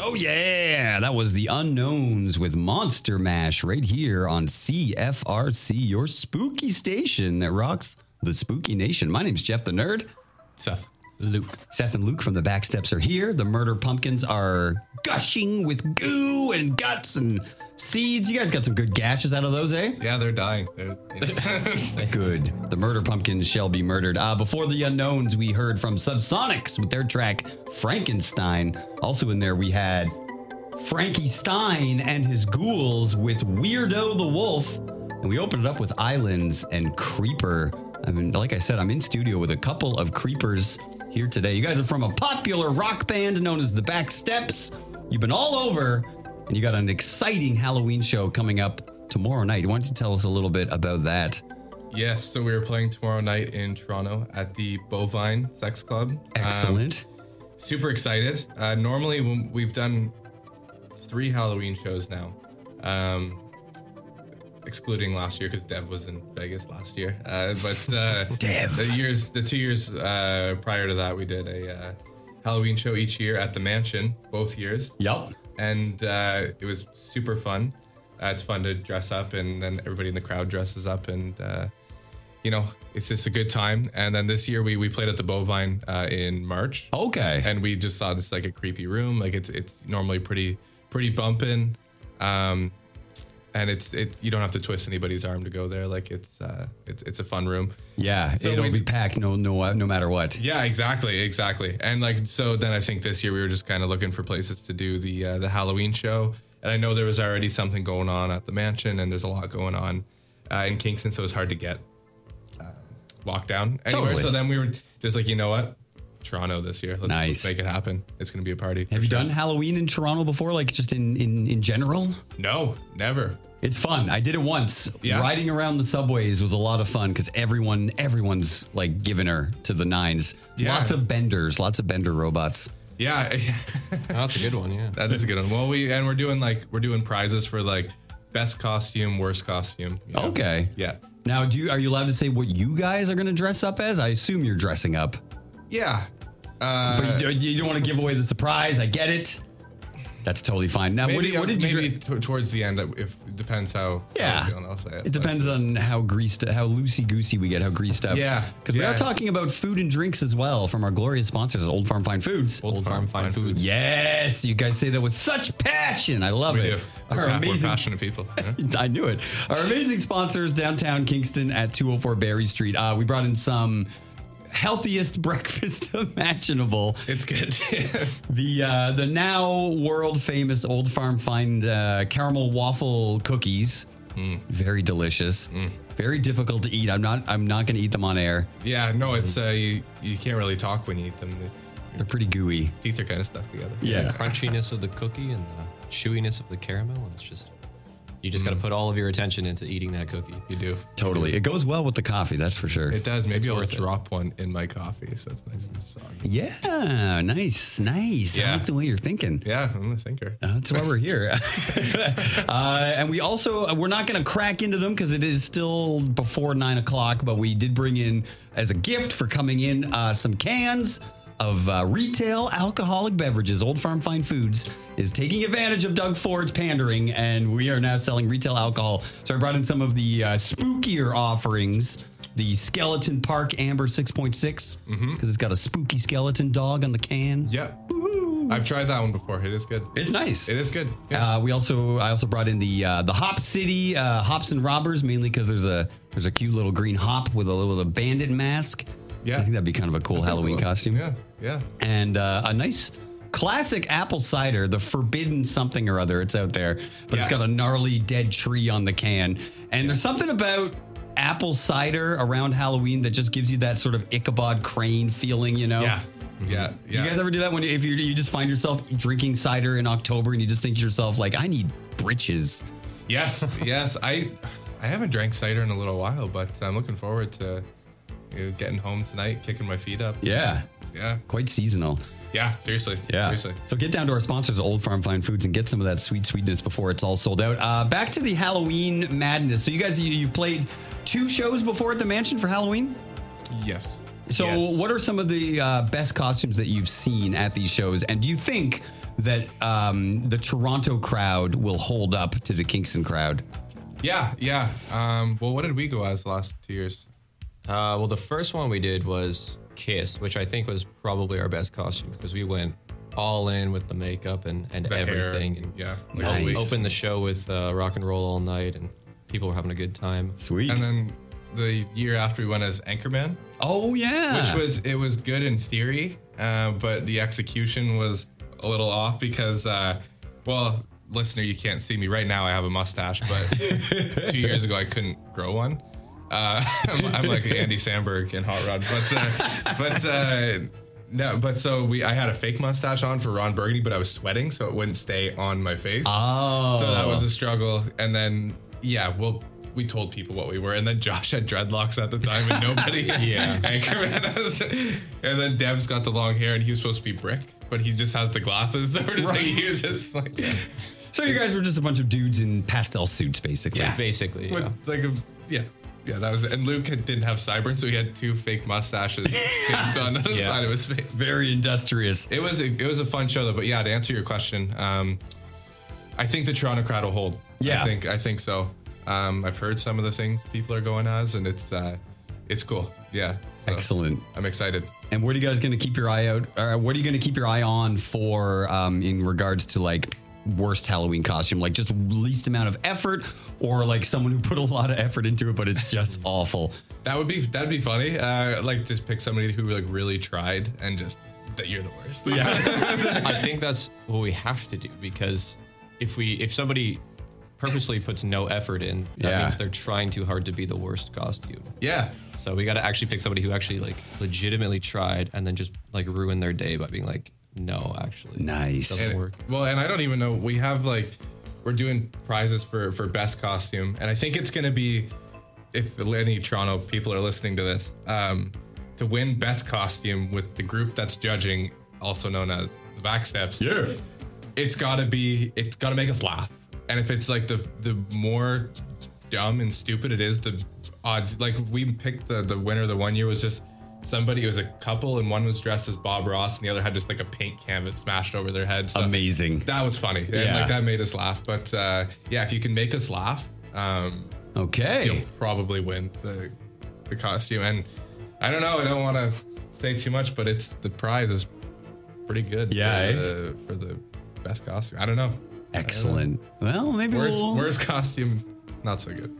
Speaker 5: Oh, yeah. That was The Unknowns with Monster Mash right here on C F R C, your spooky station that rocks the spooky nation. My name's Jeff the Nerd.
Speaker 6: Seth.
Speaker 7: Luke.
Speaker 5: Seth and Luke from the Backsteps are here. The Murder Pumpkins are gushing with goo and guts and seeds. You guys got some good gashes out of those, eh?
Speaker 6: Yeah, they're dying. They're, you know.
Speaker 5: Good. The Murder Pumpkins shall be murdered. Uh, before The Unknowns, we heard from Subsonics with their track Frankenstein. Also in there, we had Frankie Stein and his ghouls with Weirdo the Wolf. And we opened it up with Islands and Creeper. I mean, like I said, I'm in studio with a couple of creepers here today. You guys are from a popular rock band known as the Backsteps. You've been all over, and you got an exciting Halloween show coming up tomorrow night. Why don't you tell us a little bit about that?
Speaker 6: Yes, so we are playing tomorrow night in Toronto at the Bovine Sex Club.
Speaker 5: Excellent.
Speaker 6: Um, super excited. Uh, normally, when we've done three Halloween shows now. Um, excluding last year because Dev was in Vegas last year. Uh, but uh,
Speaker 5: Dev.
Speaker 6: the years, the two years uh, prior to that, we did a uh, Halloween show each year at the Mansion, both years.
Speaker 5: Yep.
Speaker 6: And uh, it was super fun. Uh, it's fun to dress up, and then everybody in the crowd dresses up, and uh, you know, it's just a good time. And then this year we we played at the Bovine uh, in March.
Speaker 5: Okay.
Speaker 6: And we just thought it's like a creepy room. Like it's it's normally pretty pretty bumping. Um, And it's it. You don't have to twist anybody's arm to go there. Like it's uh, it's it's a fun room.
Speaker 5: Yeah,
Speaker 6: So
Speaker 5: it'll
Speaker 6: we-
Speaker 5: be packed. No, no, no matter what.
Speaker 6: Yeah, exactly, exactly. And like so, then I think this year we were just kind of looking for places to do the uh, the Halloween show. And I know there was already something going on at the Mansion, and there's a lot going on uh, in Kingston, so it was hard to get uh, locked down anywhere.
Speaker 5: Totally.
Speaker 6: So then we were just like, you know what, Toronto this year. Let's,
Speaker 5: Nice.
Speaker 6: let's make it happen. It's going to be a party. for
Speaker 5: Have you
Speaker 6: sure.
Speaker 5: done Halloween in Toronto before? Like just in, in, in general?
Speaker 6: No, never.
Speaker 5: It's fun. I did it once.
Speaker 6: Yeah.
Speaker 5: Riding around the subways was a lot of fun because everyone, everyone's like giving her to the nines.
Speaker 6: Yeah.
Speaker 5: Lots of benders, lots of bender robots.
Speaker 6: Yeah,
Speaker 7: Oh, that's a good one, yeah.
Speaker 6: that is a good one. Well, we and we're doing like we're doing prizes for like best costume, worst costume. you know?
Speaker 5: Okay.
Speaker 6: Yeah.
Speaker 5: Now, do you, are you allowed to say what you guys are going to dress up as? I assume you're dressing up.
Speaker 6: Yeah. Uh,
Speaker 5: But you, you don't want to give away the surprise. I get it. That's totally fine. Now, what
Speaker 6: maybe
Speaker 5: did, what did you
Speaker 6: maybe
Speaker 5: dress?
Speaker 6: t- towards the end, if it depends how.
Speaker 5: Yeah.
Speaker 6: How I'm feeling, I'll say it.
Speaker 5: It depends on how greased, how loosey goosey we get, how greased up.
Speaker 6: Yeah,
Speaker 5: Because we
Speaker 6: yeah.
Speaker 5: are talking about food and drinks as well from our glorious sponsors, Old Farm Fine Foods.
Speaker 6: Old, Farm, Fine Foods.
Speaker 5: Yes, you guys say that with such passion. I love
Speaker 6: We
Speaker 5: it.
Speaker 6: do. We're,
Speaker 5: Our
Speaker 6: pa- we're
Speaker 5: amazing,
Speaker 6: passionate people. yeah.
Speaker 5: I knew it. Our amazing sponsors downtown Kingston at two oh four Barry Street. Uh, we brought in some healthiest breakfast imaginable.
Speaker 6: It's good.
Speaker 5: The uh, the now world famous Old Farm Fine uh, caramel waffle cookies.
Speaker 6: Mm.
Speaker 5: Very delicious. Very difficult to eat. I'm not. I'm not going to eat them on air.
Speaker 6: yeah, no, it's uh, you. You can't really talk when you eat them. It's
Speaker 5: They're pretty gooey.
Speaker 6: teeth are kind of stuck together.
Speaker 5: Yeah.
Speaker 7: The crunchiness of the cookie and the chewiness of the caramel. And it's just, you just got to put all of your attention into eating that cookie.
Speaker 6: You do.
Speaker 5: Totally. It goes well with the coffee. That's for sure.
Speaker 6: It does. Maybe I'll
Speaker 7: worth it.
Speaker 6: drop one in my coffee, so it's nice and soggy.
Speaker 5: Yeah. Nice. Nice. I
Speaker 6: Yeah.
Speaker 5: like the way you're thinking.
Speaker 6: Yeah, I'm a thinker.
Speaker 5: That's why we're here. uh, and we also, we're not going to crack into them because it is still before nine o'clock, but we did bring in, as a gift for coming in, uh, some cans of uh, retail alcoholic beverages. Old Farm Fine Foods is taking advantage of Doug Ford's pandering, and we are now selling retail alcohol. So I brought in some of the uh, spookier offerings. The Skeleton Park Amber six point six, because it's got a spooky skeleton dog on the can.
Speaker 6: Yeah. I've tried that one before. It is good.
Speaker 5: It's nice.
Speaker 6: It is good. Yeah.
Speaker 5: Uh, we also, I also brought in the uh, the Hop City uh, Hops and Robbers, mainly because there's a there's a cute little green hop with a little bandit mask.
Speaker 6: Yeah.
Speaker 5: I think that'd be kind of a cool Halloween
Speaker 6: cool.
Speaker 5: costume.
Speaker 6: Yeah. Yeah.
Speaker 5: And uh, a nice classic apple cider, the Forbidden something or other. It's out there, but it's
Speaker 6: Yeah.
Speaker 5: got a gnarly dead tree on the can. And there's something about apple cider around Halloween that just gives you that sort of Ichabod Crane feeling, you know?
Speaker 6: Yeah. Yeah.
Speaker 5: Do
Speaker 6: Yeah.
Speaker 5: you guys ever do that when you, if you you just find yourself drinking cider in October and you just think to yourself like, I need britches?
Speaker 6: Yes. Yes. I I haven't drank cider in a little while, but I'm looking forward to you know, getting home tonight, kicking my feet up.
Speaker 5: Yeah,
Speaker 6: Yeah.
Speaker 5: quite seasonal.
Speaker 6: Yeah. Seriously.
Speaker 5: Yeah.
Speaker 6: Seriously.
Speaker 5: So get down to our sponsors, Old Farm Fine Foods, and get some of that sweet sweetness before it's all sold out. Uh, back to the Halloween madness. So you guys, you, you've played two shows before at the Mansion for Halloween?
Speaker 6: Yes.
Speaker 5: So,
Speaker 6: Yes.
Speaker 5: what are some of the uh, best costumes that you've seen at these shows? And do you think that um, the Toronto crowd will hold up to the Kingston crowd?
Speaker 6: Yeah, yeah. Um, well, what did we go as the last two years?
Speaker 7: Uh, well, the first one we did was Kiss, which I think was probably our best costume because we went all in with the makeup and, and
Speaker 6: The hair,
Speaker 7: everything. And
Speaker 6: yeah,
Speaker 7: we
Speaker 6: like always.
Speaker 7: opened the show with uh, rock and roll all night, and people were having a good time.
Speaker 5: Sweet.
Speaker 6: And then the year after we went as Anchorman.
Speaker 5: Oh yeah.
Speaker 6: Which was it was good in theory, uh, but the execution was a little off because, uh, well, listener, you can't see me right now. I have a mustache, but two years ago I couldn't grow one. Uh, I'm, I'm like Andy Samberg in Hot Rod, but uh, but uh, no, but so we I had a fake mustache on for Ron Burgundy, but I was sweating, so it wouldn't stay on my face.
Speaker 5: Oh,
Speaker 6: so that was a struggle. And then yeah, well. We told people what we were, and then Josh had dreadlocks at the time, and nobody
Speaker 7: Yeah.
Speaker 6: Anchorman us. And then Dev's got the long hair, and he was supposed to be Brick, but he just has the glasses. So we're just
Speaker 5: Right.
Speaker 6: like, he was just like,
Speaker 5: So you guys were just a bunch of dudes in pastel suits, basically.
Speaker 7: Yeah, basically.
Speaker 6: with,
Speaker 7: Yeah.
Speaker 6: like a, yeah, yeah, that was it. And Luke had, didn't have sideburns, so he had two fake mustaches pinned on the
Speaker 7: Yeah.
Speaker 6: side of his face.
Speaker 5: Very industrious.
Speaker 6: It was a, it was a fun show though. But yeah, to answer your question, um, I think the Toronto crowd will hold.
Speaker 5: Yeah.
Speaker 6: I think I think so. Um, I've heard some of the things people are going as, and it's uh, it's cool. Yeah. So
Speaker 5: Excellent.
Speaker 6: I'm excited.
Speaker 5: And what are you guys going to keep your eye out? Or what are you going to keep your eye on for um, in regards to like worst Halloween costume? Like just least amount of effort, or like someone who put a lot of effort into it, but it's just awful.
Speaker 6: That would be that'd be funny. Uh, like just pick somebody who like really tried and just that you're the worst.
Speaker 5: Yeah.
Speaker 7: I think that's what we have to do because if we if somebody purposely puts no effort in, that
Speaker 5: Yeah.
Speaker 7: means they're trying too hard to be the worst costume.
Speaker 6: Yeah.
Speaker 7: So we got to actually pick somebody who actually like legitimately tried and then just like ruin their day by being like, no, actually,
Speaker 5: Nice.
Speaker 7: doesn't
Speaker 6: And-
Speaker 7: work.
Speaker 6: Well, and I don't even know. We have like we're doing prizes for for best costume, and I think it's gonna be if any Toronto people are listening to this, um, to win best costume with the group that's judging, also known as the Backsteps.
Speaker 5: Yeah.
Speaker 6: It's got to be. It's got to make us laugh. And if it's like the the more dumb and stupid it is, the odds. Like we picked the the winner the one year was just somebody. It was a couple, and one was dressed as Bob Ross, and the other had just like a paint canvas smashed over their head. So
Speaker 5: Amazing.
Speaker 6: that was funny, and
Speaker 5: Yeah.
Speaker 6: like that made us laugh. But uh, yeah, if you can make us laugh, um,
Speaker 5: Okay.
Speaker 6: you'll probably win the the costume. And I don't know. I don't want to say too much, but it's the prize is pretty good.
Speaker 5: Yeah,
Speaker 6: for,
Speaker 5: eh?
Speaker 6: the, for the best costume. I don't know.
Speaker 5: Excellent. Well, maybe
Speaker 6: Worst,
Speaker 5: we'll.
Speaker 6: worst costume, not so good.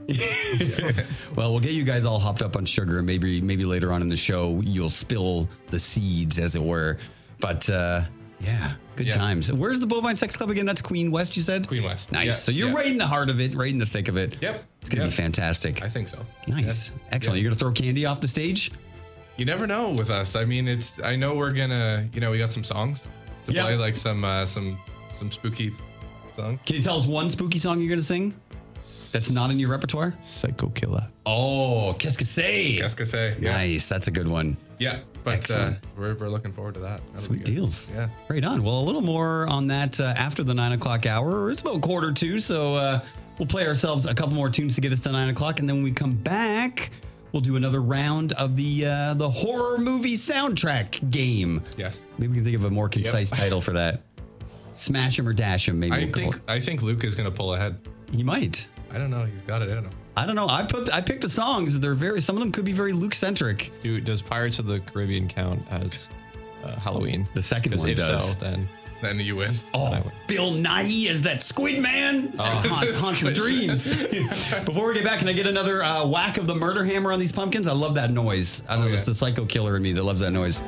Speaker 5: Well, we'll get you guys all hopped up on sugar, and maybe maybe later on in the show you'll spill the seeds, as it were. But uh, yeah, good
Speaker 6: Yeah.
Speaker 5: times. Where's the Bovine Sex Club again? That's Queen West, you said?
Speaker 6: Queen West.
Speaker 5: Nice.
Speaker 6: Yeah,
Speaker 5: So you're
Speaker 6: yeah.
Speaker 5: right in the heart of it, right in the thick of it.
Speaker 6: Yep.
Speaker 5: It's gonna
Speaker 6: Yep.
Speaker 5: be fantastic.
Speaker 6: I think so.
Speaker 5: Nice.
Speaker 6: Yeah.
Speaker 5: Excellent.
Speaker 6: Yeah.
Speaker 5: You're gonna throw candy off the stage?
Speaker 6: You never know with us. I mean, it's. I know we're gonna. You know, we got some songs to
Speaker 5: Yep.
Speaker 6: play, like some uh, some some spooky songs.
Speaker 5: Can you tell us one spooky song you're gonna sing that's not in your repertoire?
Speaker 6: Psycho Killer.
Speaker 5: Oh, Qu'est-ce que c'est?
Speaker 6: Qu'est-ce que c'est? Yeah.
Speaker 5: Nice. That's a good one.
Speaker 6: Yeah, but uh,
Speaker 5: Excellent.
Speaker 6: we're we're looking forward to that. That'll
Speaker 5: Sweet
Speaker 6: be good.
Speaker 5: deals.
Speaker 6: Yeah.
Speaker 5: Right on. Well, a little more on that uh, after the nine o'clock hour. It's about quarter two, so uh, we'll play ourselves a couple more tunes to get us to nine o'clock, and then when we come back, we'll do another round of the uh, the horror movie soundtrack game.
Speaker 6: Yes.
Speaker 5: Maybe we can think of a more concise
Speaker 6: Yep.
Speaker 5: title for that. Smash 'em or dash 'em. Maybe
Speaker 6: I
Speaker 5: we'll call
Speaker 6: think
Speaker 5: it.
Speaker 6: I think Luke is gonna pull ahead.
Speaker 5: He might.
Speaker 6: I don't know. He's got it in him.
Speaker 5: I don't know. I put I picked the songs. They're very. Some of them could be very Luke centric.
Speaker 7: Do does Pirates of the Caribbean count as uh, Halloween?
Speaker 5: The second
Speaker 7: Because
Speaker 5: one
Speaker 7: if
Speaker 5: does.
Speaker 7: so, then
Speaker 6: Then you win.
Speaker 5: Oh, Bill Nighy as that Squid Man.
Speaker 7: Oh.
Speaker 5: Haunt, haunt your
Speaker 6: Squid.
Speaker 5: dreams. Before we get back, can I get another uh, whack of the murder hammer on these pumpkins? I love that noise. I don't know.
Speaker 6: yeah.
Speaker 5: It's the psycho killer in me that loves that noise.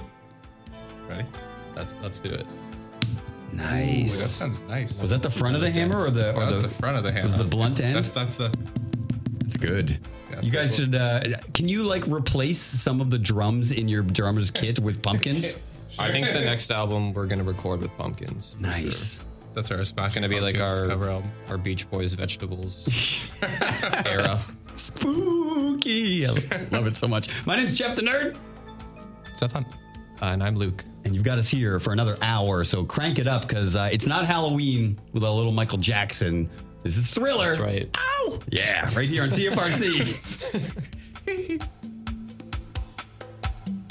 Speaker 6: Ready?
Speaker 7: let's let's do it.
Speaker 6: Ooh, that
Speaker 5: Nice.
Speaker 6: sounds nice.
Speaker 5: Was that the front of the hammer or the or
Speaker 6: That was
Speaker 5: the,
Speaker 6: the front of the hammer.
Speaker 5: was the blunt end?
Speaker 6: That's that's the.
Speaker 5: That's good.
Speaker 6: Yeah,
Speaker 5: You guys
Speaker 6: pretty
Speaker 5: should. Uh, can you like replace some of the drums in your drummer's kit with pumpkins?
Speaker 7: I think the next album we're gonna record with pumpkins. for
Speaker 5: Nice.
Speaker 7: sure.
Speaker 6: That's our Smash.
Speaker 7: It's gonna be like
Speaker 6: Pumpkins
Speaker 7: our
Speaker 6: cover album.
Speaker 7: our Beach Boys vegetables era.
Speaker 5: Spooky. I love it so much. My name's Jeff the Nerd.
Speaker 6: Stefan.
Speaker 7: Uh, and I'm Luke.
Speaker 5: And you've got us here for another hour, so crank it up because uh, it's not Halloween with a little Michael Jackson. This is Thriller.
Speaker 7: That's right.
Speaker 5: Ow! Yeah, right here on C F R C.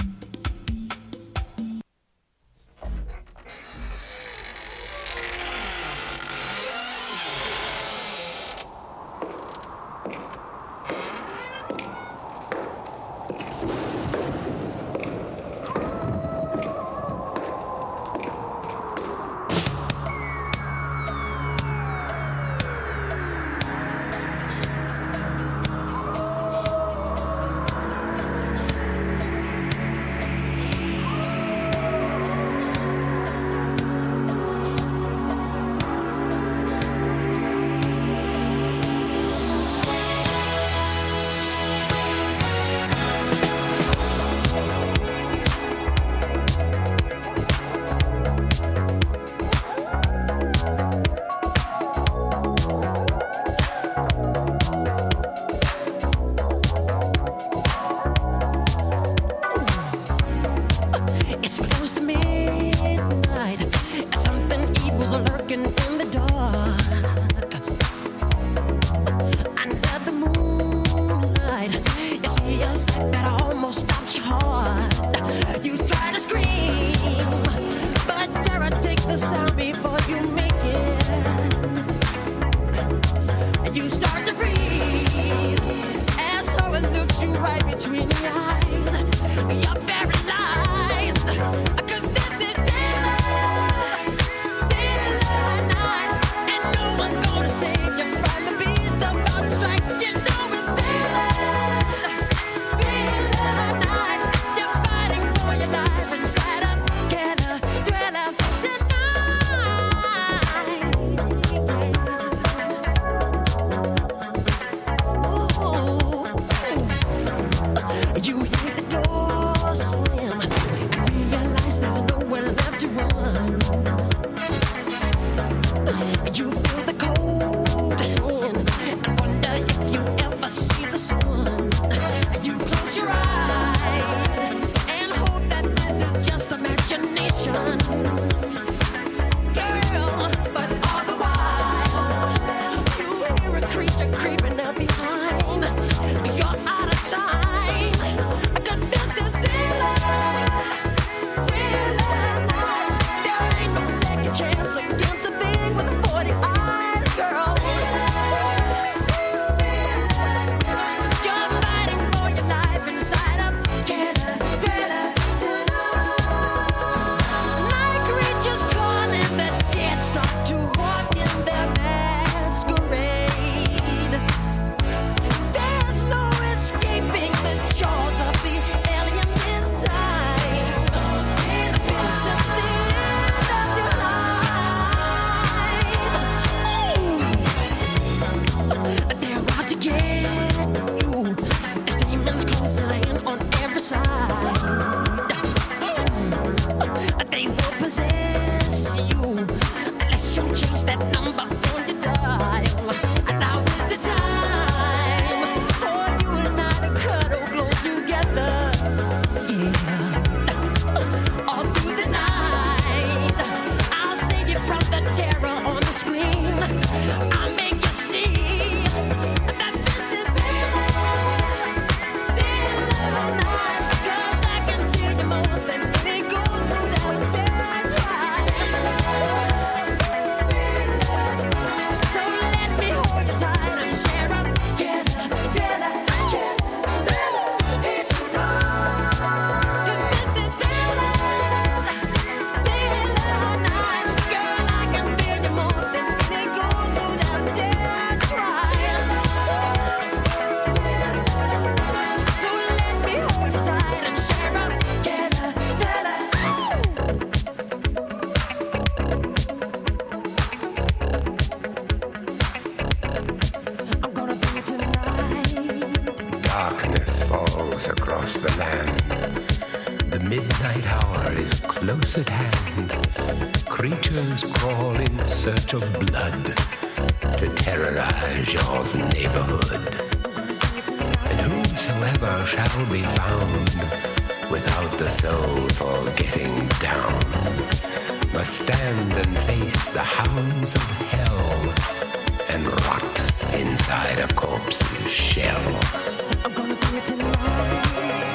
Speaker 17: close at hand, creatures crawl in search of blood to terrorize your neighborhood. And whosoever shall be found without the soul for getting down must stand and face the hounds of hell and rot inside a corpse's shell. I'm gonna do it tonight.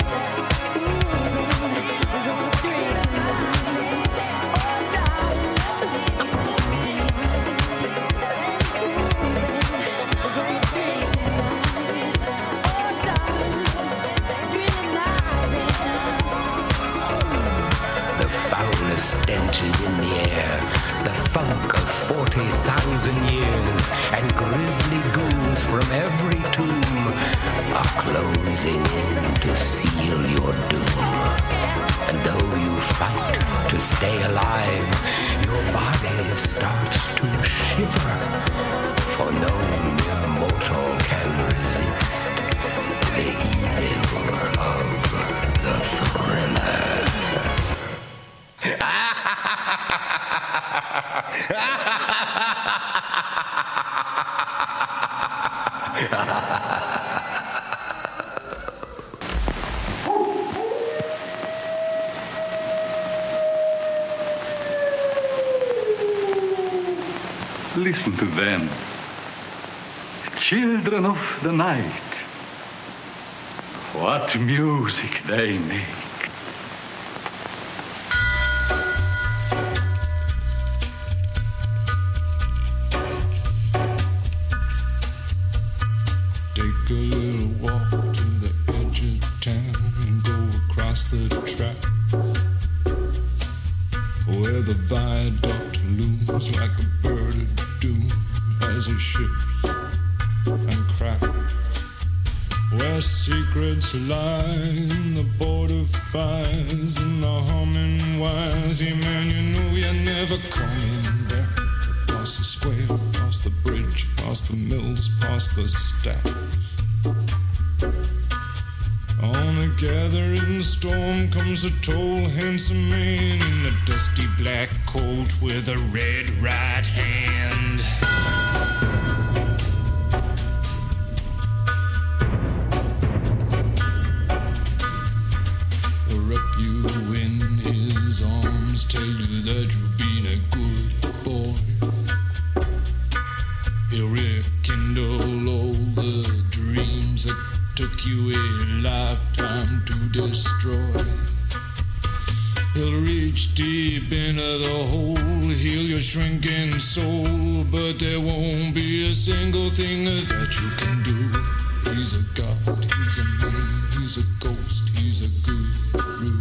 Speaker 17: Stench is in the air, the funk of forty thousand years, and grisly ghouls from every tomb are closing in to seal your doom. And though you fight to stay alive, your body starts to shiver, for no mere mortal can resist the evil of the thriller.
Speaker 18: Listen to them, children of the night. What music they make.
Speaker 14: Take a little walk to the edge of town and go across the track where the viaduct looms like a bird of doom as it shifts and cracks, where secrets lie in the border fires and the humming wires. Yeah, man, you know you're never coming back. Past the square, past the bridge, past the mills, past the stacks. On a gathering storm comes a tall, handsome man in a dusty black coat with a red right hand. He'll wrap you in his arms, tell you that you've been a good boy. He'll rekindle all the dreams that took you a lifetime to destroy. He'll reach deep into the hole, heal your shrinking soul, but there won't be a single thing that you can do. He's a god, he's a man, he's a ghost, he's a guru.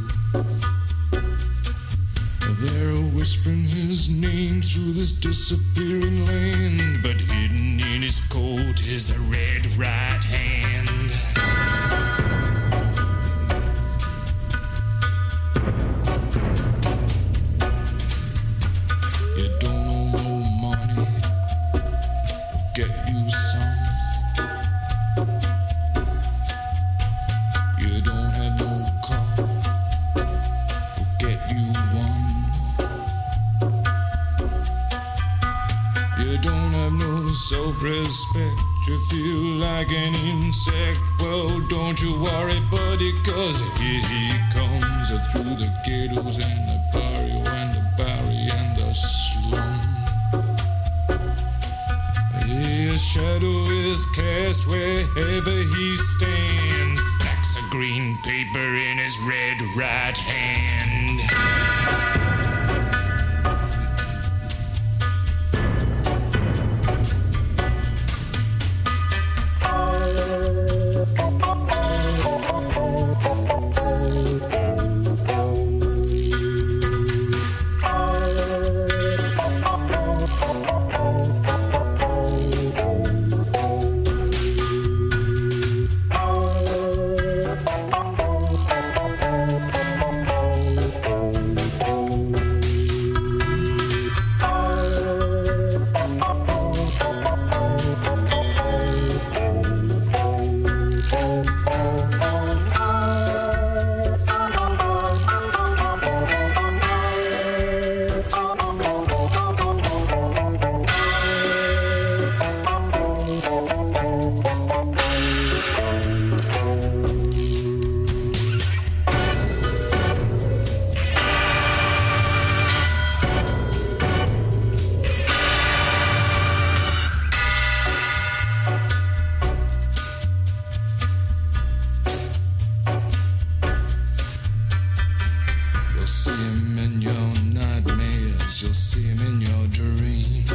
Speaker 14: They're whispering his name through this disappearing land, but hidden in his coat is a red right hand. You don't know no money, get you some. You don't have no car, get you one. You don't have no self-respect, you feel like an insect. Well, don't you worry, buddy, cause here he comes through the ghettos and the barrio and the barry and the slum. His shadow is cast wherever he stands, stacks of green paper in his red right hand. you'll see him in your dreams.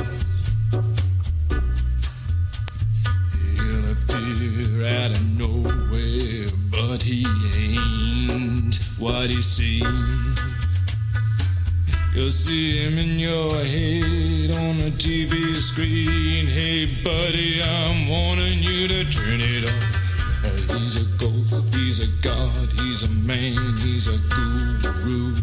Speaker 14: He'll appear out of nowhere, but he ain't what he seems. You'll see him in your head on the T V screen. Hey buddy, I'm warning you to turn it off. Uh, he's a ghost, he's a god, he's a man, he's a guru.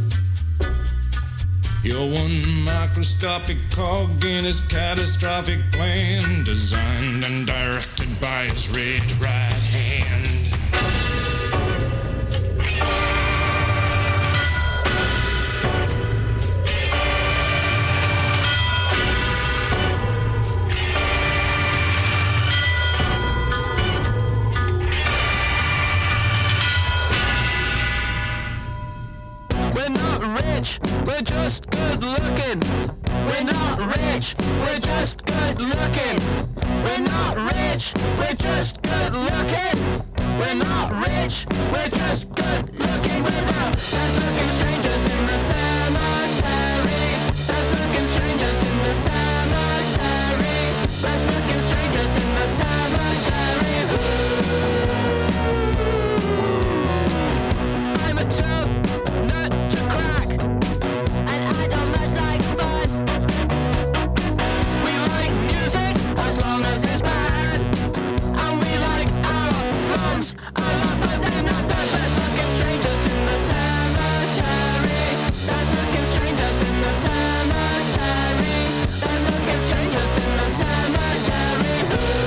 Speaker 14: You're one microscopic cog in his catastrophic plan, designed and directed by his red right hand.
Speaker 12: We're not rich, we're just good looking. We're not rich, we're just good looking. We're not rich, we're just good looking. We're not rich, we're just good looking. We're the best looking strangers in the cemetery. Best looking strangers in the cemetery. Best looking strangers in the cemetery. I'm a joke, nut to crack, and I don't mess like fun. We like music as long as it's bad, and we like our lungs a lot, but they're not the best looking strangers in the cemetery. Best looking strangers in the cemetery. Best looking strangers in the cemetery.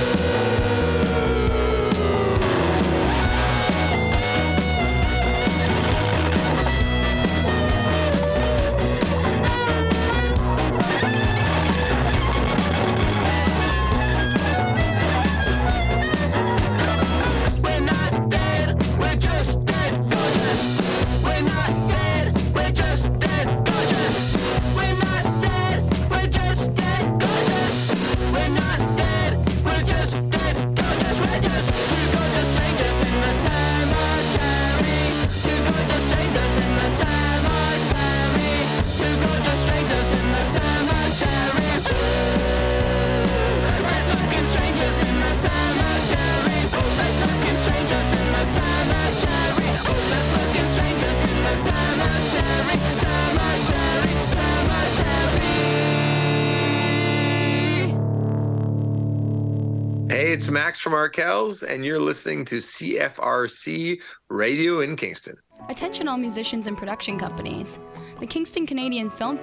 Speaker 12: We're not dead, we're just dead gorgeous. We're not dead, we're just dead gorgeous. We're not dead, we're just dead gorgeous. We're not dead, we're just dead gorgeous. We're just two gorgeous strangers in the cemetery. Two gorgeous strangers in the cemetery. Two gorgeous strangers in the cemetery. Best looking strangers in the cemetery. Best looking strangers in the cemetery. Best looking strangers in the cemetery. Cemetery, cemetery.
Speaker 19: Hey, it's Max from Arkells, and you're listening to C F R C Radio in Kingston.
Speaker 20: Attention all musicians and production companies. The Kingston Canadian Film